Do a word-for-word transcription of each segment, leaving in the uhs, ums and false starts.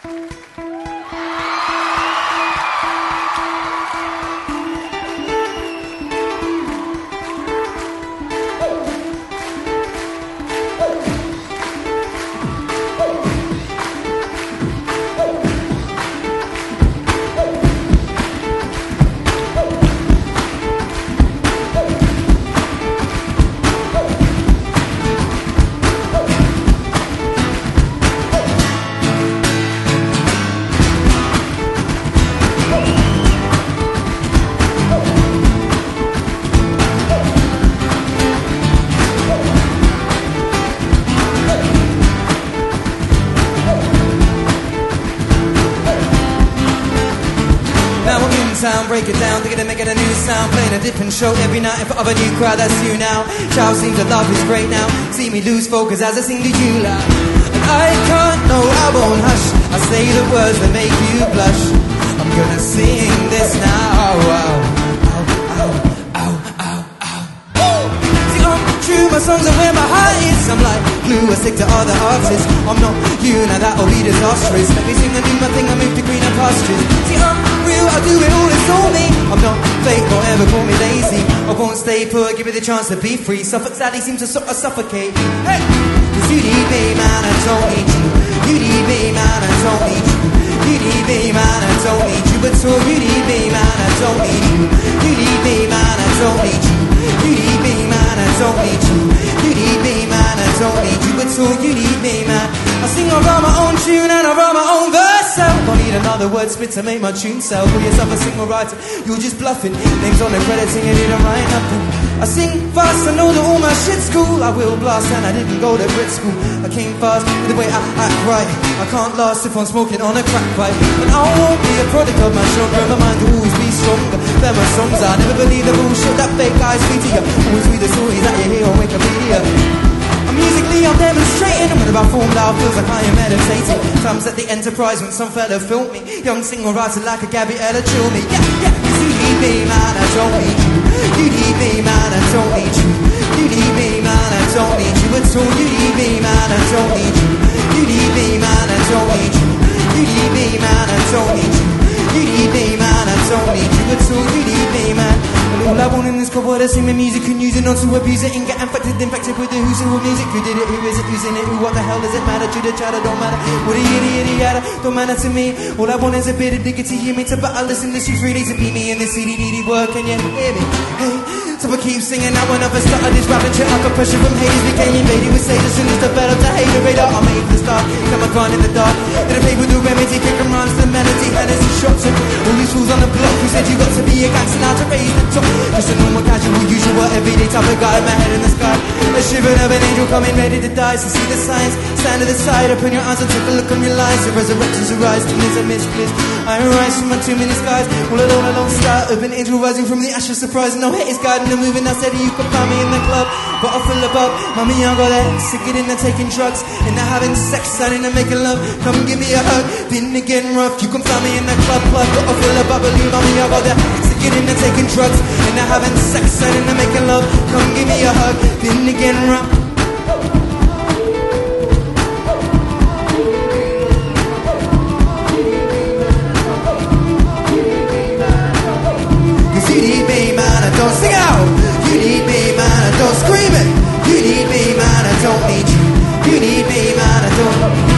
Break it down, dig it and make it a new sound. Playing a different show every night in front of a new crowd, that's you now. Child seems to love is great now. See me lose focus as I sing to you loud. And I can't, no, I won't hush. I say the words that make you blush. I'm gonna sing this now. Ow, ow, ow, ow, ow, ow. See, I'm true, my songs are where my heart is. I'm like glue, I stick to other artists. I'm not you, now that'll be disastrous. Let me sing and do my thing, I move to greener pastures. See, I'm real, I do it all, it's all me. I'm not fake, don't ever call me lazy. I won't stay put, give me the chance to be free. Suffolk sadly seems to sort of suffocate me. Hey! Cause you need me, man, I don't need you. You need me, man, I don't need you. You need me, man, I don't need you. But so you need me, man, I don't need you. You need me, man, I don't need you. You need me, man, I don't need you. You need me, man, I don't need you. But so you need me, man. I sing, I write my own tune and I write my own verse out. Don't need another word spit to make my tune sell. Call yourself a single writer, you're just bluffing. Names on the credits and you didn't write nothing. I sing fast, I know that all my shit's cool. I will blast and I didn't go to Brit school. I came fast with the way I act right. I can't last if I'm smoking on a crack pipe. And I won't be a product of my genre. My mind will always be stronger than my songs. I never believe the bullshit that fake guys feed to you. Always read the stories that you hear on Wikipedia. Musically I'm demonstrating, and when I formed out feels like I am meditating. Times at the Enterprise when some fella filmed me. Young single writer like a Gabriella chill me. Yeah, yeah, cause you need me, man, I don't need you. You need me, man, I don't need you. You need me, man, I don't need you at all. You need me, man, I don't need you. You need me, man, I don't need you. You need me, man, I don't need you. You need me, man, I don't need you at all. You need me, man. And all I want in this cover is sing the music and use it not to abuse it and get infected, infected with the who's who of music. Who did it? Who is it? Who's in it? Who? What the hell does it matter? To the chatter don't matter. What a yitty yitty yada don't matter to me. All I want is a bit of dignity. You mean to battle this industry free days to be me in this C D D D work and you hear me? Hey, so I keep singing. Now when I've started this rapping shit, I got pressure from haters. Became invaded with Satan as soon as developed a hater radar. I made the start, come I gone in the dark. And I played with the remedy, kicking rhymes to the melody, Hennessy shots and all these fools on the block who said you got to be a gangster now to raise the top. Just a normal casual, usual, everyday type of guy, my head in the sky. A shiver of an angel coming ready to die. So see the signs, stand to the side, open your eyes and take a look on your lives. The resurrections arise, demons are mist, please. I rise from my two many skies, all alone alongside of an angel rising from the ashes, surprising. No hate is guiding the moving. I said you could find me in the club, but I feel about mommy, I got that sick it in the taking drugs, and the having sex, starting to making love. Come and give me a hug, been again rough. You can find me in the club, club, but I feel about believe mommy, I got that sick it in the taking drugs, and the having sex, starting to making love. Come give me a hug, been again rough. Don't sing out. You need me, man, I don't scream it. You need me, man, I don't need you. You need me, man, I don't.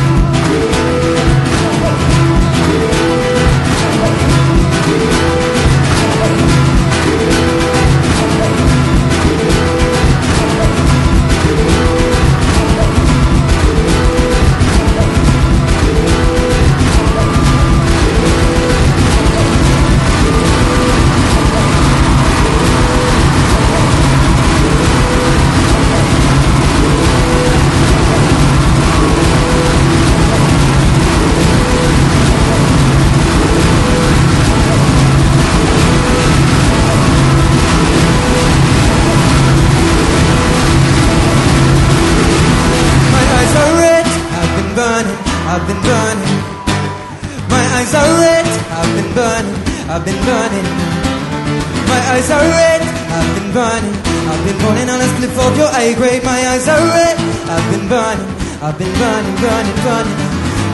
I've been burning. My eyes are red, I've been burning. I've been burning. My eyes are red, I've been burning. I've been burning on a split of your eye grade. My eyes are red, I've been burning. I've been burning, burning, burning.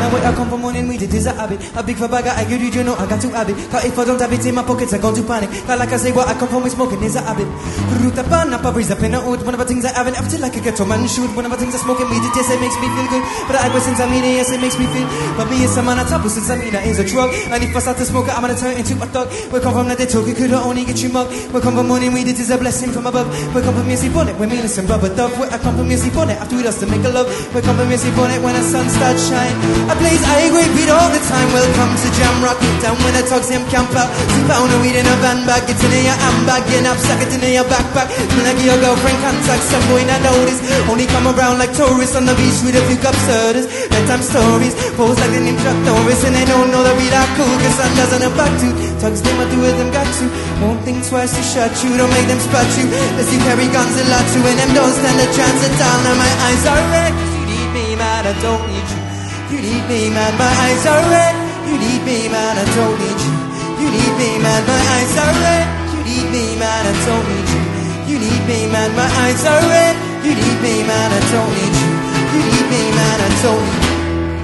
Now where I come from morning weed, it is a habit. A big for bagger, I give you, you know I got to have it. Cause if I don't have it in my pockets, I go to panic. Cause like I say, what I come from with smoking is a habit. Ruta pan up, I breeze up in a hood. One of the things I haven't, I feel like a ghetto man shoot. One of the things I smoking weed, it yes, it makes me feel good. But I was since I mean it, yes, it makes me feel. But me is a man at top, since I mean it is a drug. And if I start to smoke it, I'm gonna turn into a thug. We come from the talk, it could only get you mug. We come from morning weed, it is a blessing from above. We come from music bonnet, we mean listen rubber dove. Where I come from music bonnet, after we dust to make a love. We come from music bonnet when the sun starts shine. I blaze high grade weed all the time. Welcome to Jam Rock. Down when the tugs him camp out. Two pound of weed in a van bag. It's in your handbag, get up, sack it in your backpack. When I give your girlfriend contact, some boy not notice. Only come around like tourists on the beach with a few cup sodas. Bedtime stories, pose like the ninja tourists. And they don't know that we that cool, cause sun doesn't have back to. Tugs them, I do with them got to. Won't think twice to shut you, don't make them spot you. Let's you carry guns a lot too, and them don't stand a chance at all. Now my eyes are red, you need me man, I don't need you. You need me man, my eyes are red. You need me man, I don't need you. You need me man, my eyes are red. You need me man, I don't need you. You need me man, my eyes are red. You need me man, I don't need you. You need me man, I don't need you.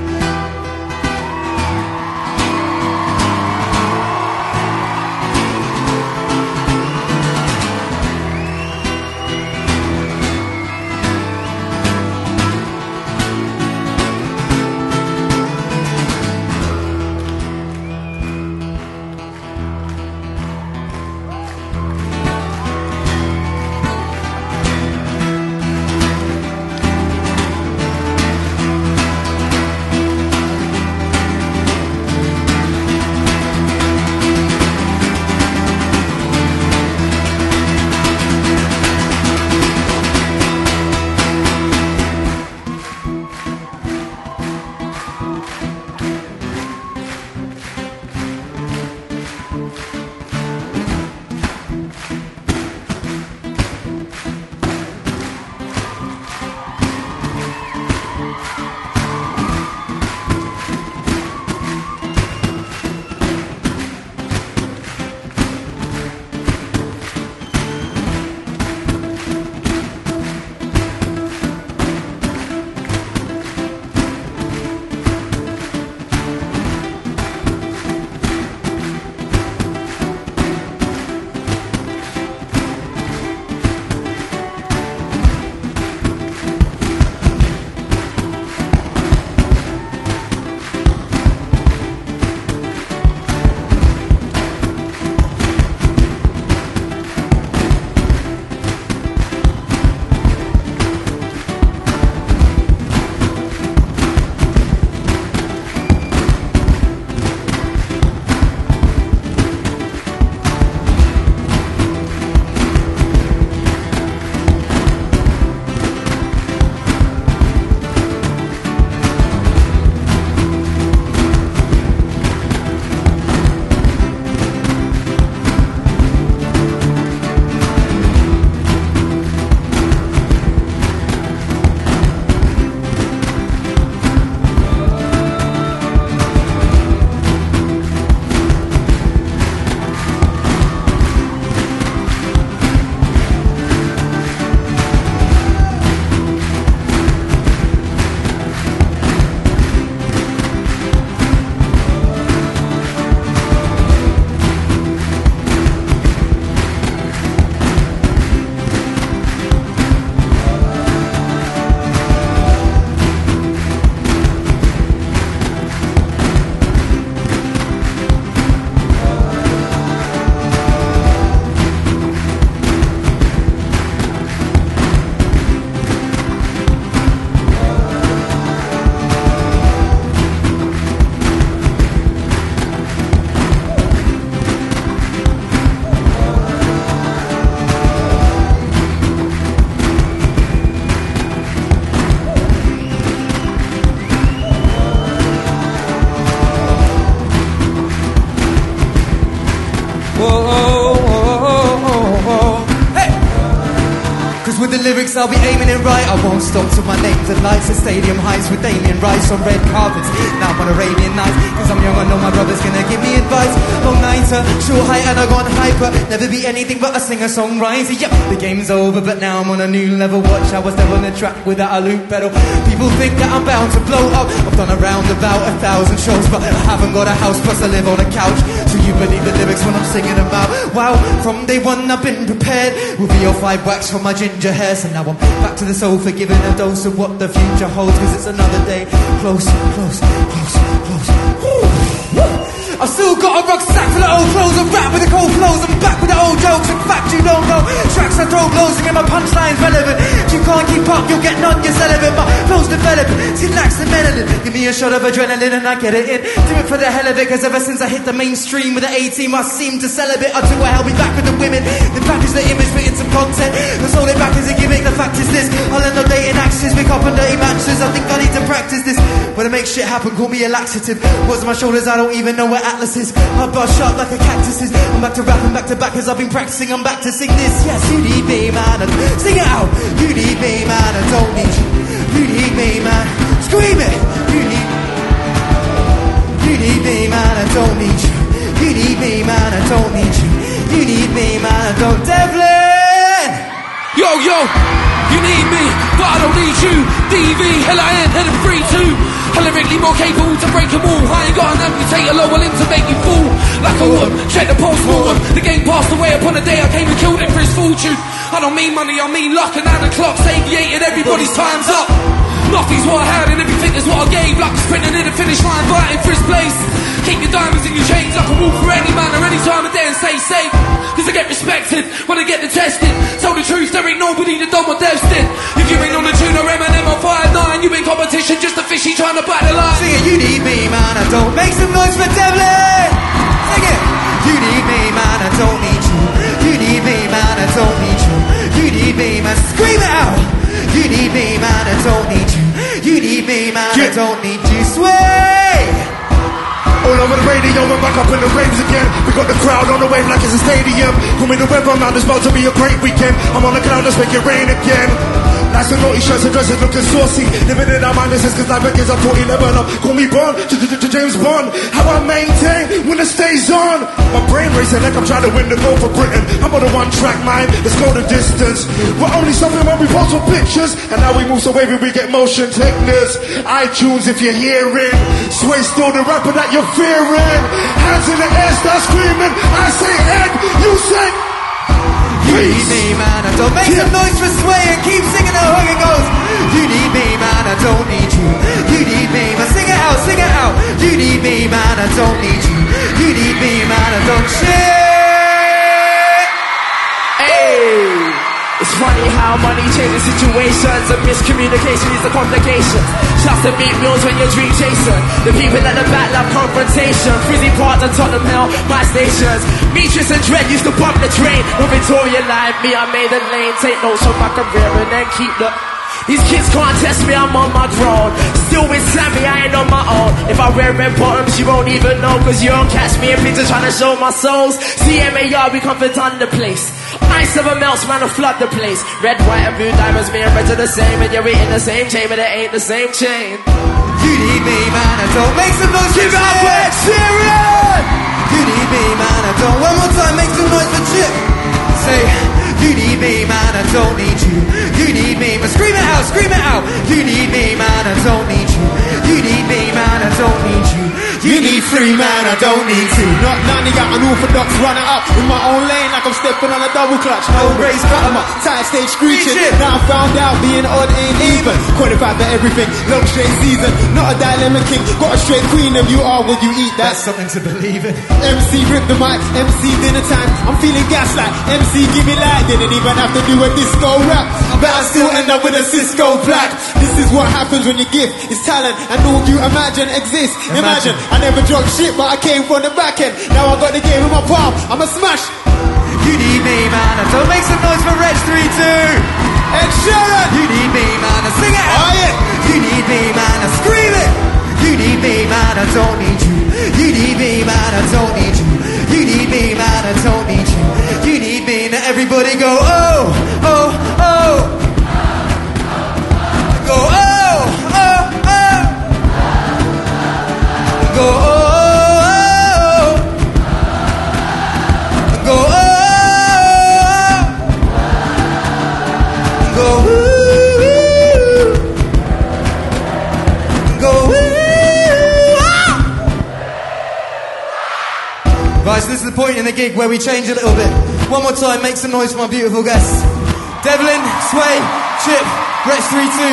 With the lyrics I'll be aiming it right. I won't stop till my name's at lights at stadium heights with alien rights on red carpets. Now I'm on Arabian Nights, cause I'm young, I know my brother's gonna give me advice. Long nights writer, short height and I gone hyper. Never be anything but a singer-songwriter. Yep, the game's over, but now I'm on a new level. Watch, I was never on the track without a loop pedal. People think that I'm bound to blow up. I've done around about a thousand shows, but I haven't got a house, plus I live on a couch. So you believe the lyrics when I'm singing about. Wow, from day one I've been prepared with V O five wax from my ginger hair. So now I'm back to the sofa, giving a dose of what the future holds, cause it's another day. Close, close, close, close. I've still got a rucksack full of old clothes. I rap with the cold flows. I'm back with the old jokes. In fact, you don't know tracks I throw blows to get my punchlines relevant. If you can't keep up, you'll get none. You're celibate. My flow's developing. It lacks the melanin. Give me a shot of adrenaline and I get it in. Do it for the hell of it, cause ever since I hit the mainstream with the A-team, I seem to sell a bit. I do a hell be back with the women. They package the image, put in some content. That's all they back is a gimmick. The fact is this: I'll end up dating actors, pick up on dirty matches. I think I need to practice this. When I make shit happen, call me a laxative. What's on my shoulders? I don't even know where Atlas is. I bust sharp like a cactus is. I'm back to rapping, back to back as I've been practicing. I'm back to sing this. Yes, you need me, man. Sing it out. You need me, man. I don't need you. You need me, man. Scream it. You need. You need me, man. I don't need you. You need me, man. I don't need you. You need me, man. I don't. Devlin. Yo, yo. You need me, but I don't need you. D V, L I N, headed three two. Lyrically more capable to break them all. I ain't got an amputate a lower limb to make you fool. Like I would, check the post-mortem. The game passed away upon the day I came and killed him for his fortune. I don't mean money, I mean luck. And now the clock's aviated, everybody's time's up. Nothing's what I had and everything is what I gave. Like a sprinting in the finish line, fighting for his place. Keep your diamonds in your chains. I can walk for any man or any time of day and stay safe. Cause I get respected when I get the testing. Tell the truth, there ain't nobody that done what Dev's did. If you ain't on the tune or Eminem or five nine, you in competition, just a fishy trying to back the line. Sing it, you need me, man, I don't. Make some noise for Devlin. Sing it. You need me, man, I don't need you. You need me, man, I don't need you. You need me, man, scream it out. You need me, man, I don't need you. You need me, man, I don't need you. Sway. All over the radio, we're back up in the raves again. We got the crowd on the wave like it's a stadium. Call me the weather man, it's about to be a great weekend. I'm on the cloud, let's make it rain again. Nice and naughty shirts and dresses looking saucy. Living in our minds is cause life begins at forty eleven up. Call me Bond, James Bond. How I maintain when it stays on. My brain racing like I'm trying to win the goal for Britain. I'm on a one track mind, let's go the distance. We're only stopping when we post for pictures. And now we move so wavy we get motion sickness. iTunes if you're hearing. Sway still the rapper that you're fearing. Hands in the air, start screaming. I say Ed, you say you need me, man, I don't. Make yeah. some noise for Sway and keep singing the hook and goes. You need me, man, I don't need you. You need me, man, sing it out, sing it out. You need me, man, I don't need you. You need me, man, I don't shit. Hey, it's funny how money changes situations and miscommunication is a complication. Just a big meals when you're dream chasing. The people at the back love confrontation. Frizzy Park and Tottenham Hill, my stations. Beatrice and Dread used to bump the train. No Victoria line, me, I made the lane. Take notes from my career and then keep the... These kids can't test me, I'm on my throne. Still with Sammy, I ain't on my own. If I wear red bottoms, you won't even know. Cause you don't catch me in pictures trying to show my souls. C M A R, we come for done the place. Ice never melts, man, I flood the place. Red, white and blue diamonds, me and red are the same. And you're eating the same chain, but it ain't the same chain. You need me, man, I don't. Make some noise for Ed Sheeran. You need me, man, I don't. One more time, make some noise for Chip. Say, you need me, man, I don't need you. You need me, but scream it out, scream it out. You need me, man, I don't need you. You need me, man, I don't need you. You need free, man, I don't need you. Not none of y'all unorthodox, running up in my own lane like I'm stepping on a double clutch. No race, cut 'em up, tight stage screeching. Now I found out being odd ain't even. Qualified for everything, long straight season. Not a dilemma king, got a straight queen. If you are what you eat, that's, that's something to believe in. M C rip the mic, M C dinner time. I'm feeling gaslight, M C give me light. Didn't even have to do a disco rap, but I still end up with a Cisco black. This is what happens when your gift is talent and all you imagine exists. Imagine, imagine I never dropped shit, but I came from the back end. Now I got the game in my palm, I'm a smash. You need me, man, I don't. Make some noise for Reg three two. Ed Sheeran. You need me, man, I sing it out. Oh, yeah. You need me, man, I scream it. You need me, man, I don't need you. You need me, man, I don't need you. You need me, man, I don't need you. You need me, now everybody go, oh, oh, oh. Go, oh, oh, oh. Go, oh, oh, oh. Right, so this is the point in the gig where we change a little bit. One more time, make some noise for my beautiful guests. Devlin, Sway, Chip, Rex three two.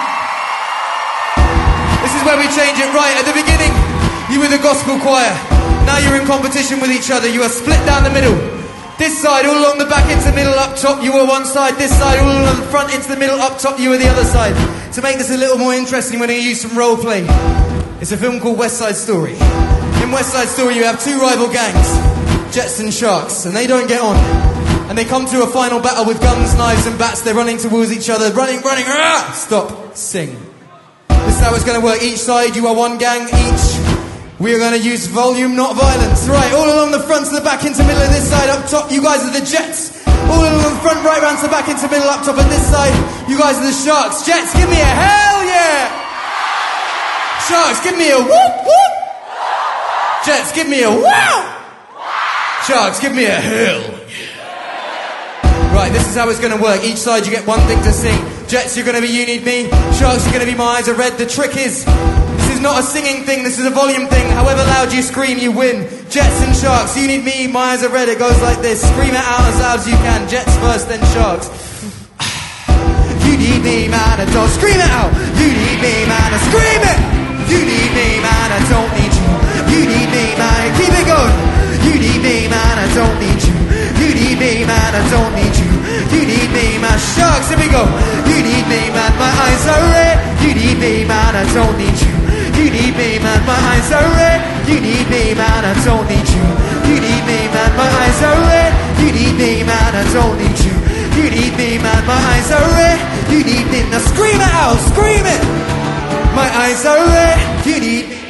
This is where we change it. Right, at the beginning, you were the gospel choir. Now you're in competition with each other. You are split down the middle. This side, all along the back into the middle, up top, you were one side. This side, all along the front into the middle, up top, you were the other side. To make this a little more interesting, we're going to use some role play. It's a film called West Side Story. In West Side Story, you have two rival gangs, Jets and Sharks, and they don't get on. And they come to a final battle with guns, knives and bats. They're running towards each other, running, running, ah! Stop, sing. This is how it's going to work. Each side, you are one gang each. We are going to use volume, not violence. Right, all along the front to the back, into the middle of this side, up top, you guys are the Jets. All along the front, right round to the back, into the middle, up top, and this side, you guys are the Sharks. Jets, give me a hell yeah! Sharks, give me a whoop whoop! Jets, give me a wow! Sharks, give me a hell yeah! Right, this is how it's going to work. Each side you get one thing to sing. Jets, you're going to be You Need Me. Sharks, you're going to be My Eyes Are Red. The trick is, this is not a singing thing, this is a volume thing. However loud you scream, you win. Jets and Sharks, You Need Me, My Eyes Are Red. It goes like this. Scream it out as loud as you can. Jets first, then Sharks. You need me, man, I don't scream it out. You need me, man, I scream it. You need me, man, I don't need you. You need me, man, keep it going. You need me, man, I don't need you. You need me, man, I don't need you. You need me, man. Sharks, here we go. You need me, man, my eyes are red. You need me, man, I don't need you. You need me, man, my eyes are red. You need me, man, I don't need you. You need me, man, my eyes are red. You need me, man, I don't need you. You need me, man, my eyes are red. You need me, now scream it out, scream it. My eyes are red. You need me.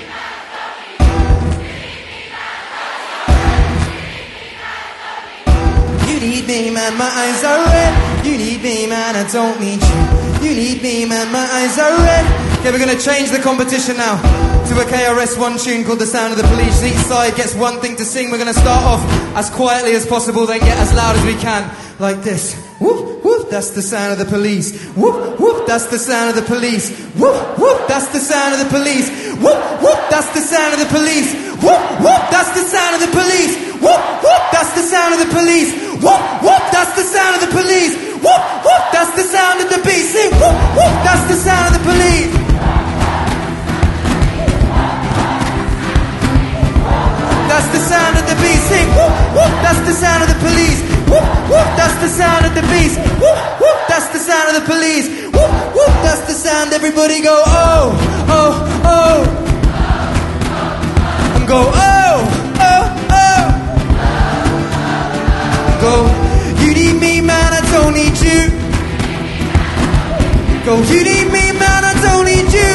You need me, man, my eyes are red. You need me, man, I don't need you. You need me, man, my eyes are red. Okay, we're going to change the competition now to a K R S One tune called The Sound of the Police. Each side gets one thing to sing. We're going to start off as quietly as possible, then get as loud as we can, like this. Whoop, whoop, that's the sound of the police. Whoop, whoop, that's the sound of the police. Whoop, whoop, that's the sound of the police. Whoop, whoop, that's the sound of the police. Whoop, whoop, that's the sound of the police. Whoop, whoop, that's the sound of the police. Whoop, whoop, that's the sound of the police. Whoop, whoop, that's the sound of the beat. Sing, whoop, whoop, that's the sound of the police. That's the sound of the beast. Sing, whoop, whoop, that's the sound of the police. Whoop, whoop, that's the sound of the beast. Whoop, whoop, that's the sound of the police. Whoop, whoop, that's the sound. Everybody go, oh, oh, oh. And go, oh, oh, oh. Go, you need me, man, I don't need you. Go, you need me, man, I don't need you.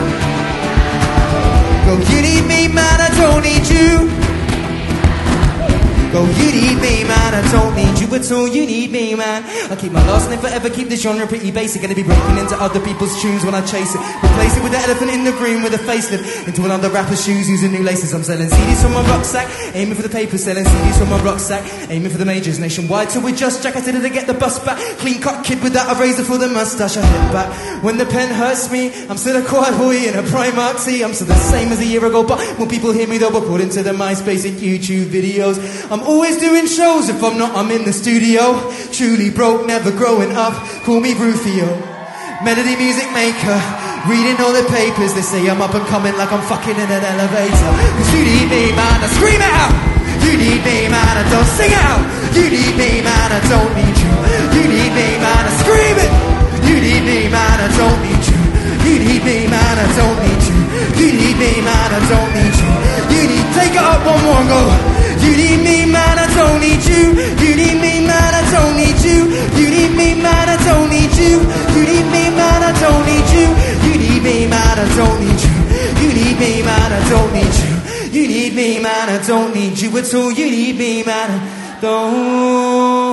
Go, you need me, man, I don't need you. Go, you need me, man, I don't need you at all. You need me, man. I'll keep my last name forever, keep the genre pretty basic. Gonna be breaking into other people's tunes when I chase it. Replace it with the elephant in the room with a facelift. Into another rapper's shoes using new laces. I'm selling C Ds from my rucksack, aiming for the paper. Selling C Ds from my rucksack, aiming for the majors nationwide. Till we just jack, I did it to get the bus back. Clean cut kid without a razor for the mustache. I hit back when the pen hurts me. I'm still a quiet boy in a Primark tee. I'm still the same as a year ago, but more people hear me though according to the MySpace and YouTube videos. I'm always doing shows. If I'm not, I'm in the studio. Truly broke, never growing up. Call me Rufio, melody music maker. Reading all the papers, they say I'm up and coming like I'm fucking in an elevator. Cause you need me, man, I scream it out. You need me, man, I don't sing it out. You need me, man, I don't need you. You need me, man, I scream it. You need me, man, I don't need you. You need me, man, I don't need you. You need me, man, I don't need you. You need, take it up one more and go. You need me, man, I don't need you. You need me, man, I don't need you. You need me, man, I don't need you. You need me, man, I don't need you. You need me, man, I don't need you. You need me, man, I don't need you. You need me, man, I don't need you at all. You need me, man, I don't